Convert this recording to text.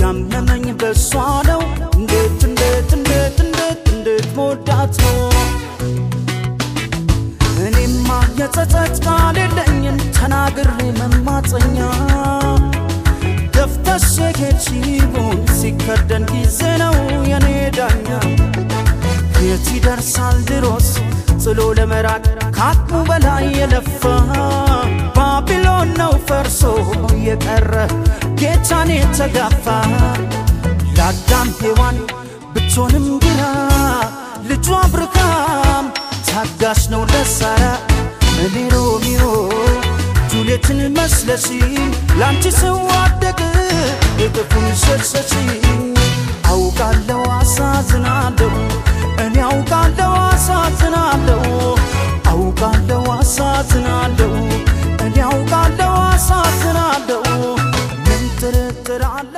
ያመመኝ በሷ ነው እንዴት ሞዳት ነው እኔማ የጸጸት ቃል የለኝም ተናግሬ መማፀኛ ደፍተሽ ሄድሽውን ሲከደን ጊዜ ነው የኔ ዳኛ የት ይደርሳል ድሮስ ጥሎ ለመራቅ ካቅሙ በላይ የለፋ ባቢሎን ነው ፈርሶ የቀረ ጌታን የተጋፋ ለአዳም ሔዋን ብትሆንም ግራ ልጇ አብርሃም ታጋሽ ነው ለሳራ እኔ ሮሚዮ ጁልየትን መስለሽኝ ላንቺ ስዋደቅ እጥፉን ሸሸሽኝ አውቃለሁ አሳዝናለሁ እኔ አውቃለሁ አሳዝናለሁ እኔ አውቃለሁ አሳዝናለሁ ምን ትርትር አለ